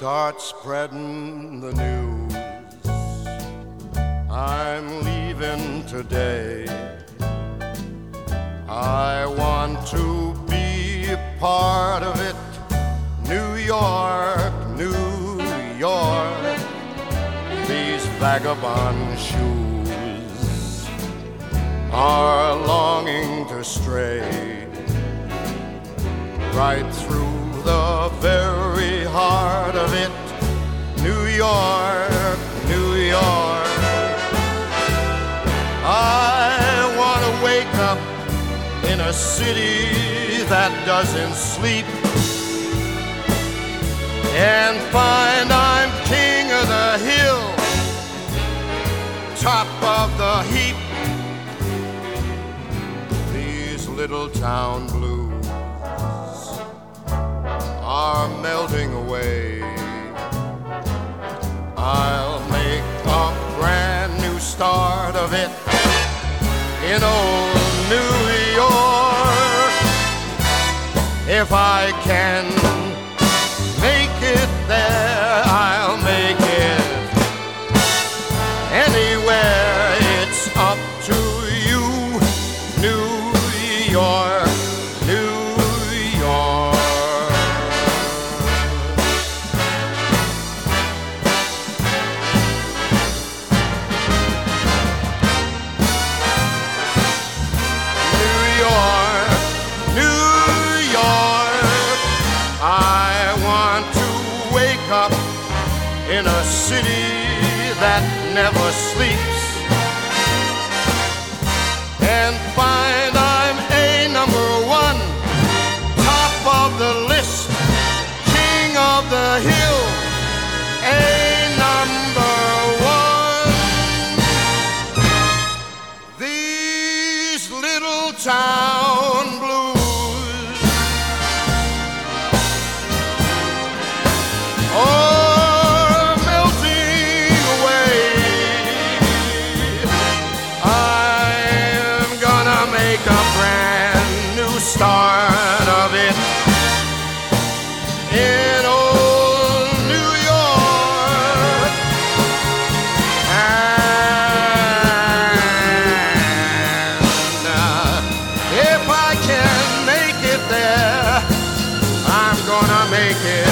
start spreading the news. I'm leaving today. I want to be a part of it. New York, New York, these vagabond shoes are longing to stray right through the very heart of it. New York, New York. I want to wake up in a city that doesn't sleep and find I'm king of the hill, top of the heap. These little town blues are melting away. I'll make a brand new start of it in old New York. If I can make it there, I'll make it anywhere. It's up to you, New York, New York. Up in a city that never sleeps and find I'm a number one, top of the list, king of the hill, a number one. These little town blues are melting away. I'm gonna make a brand new start of it in old New York. And if I can make it there, I'm gonna make it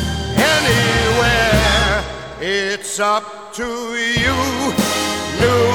anywhere. It's up to you, New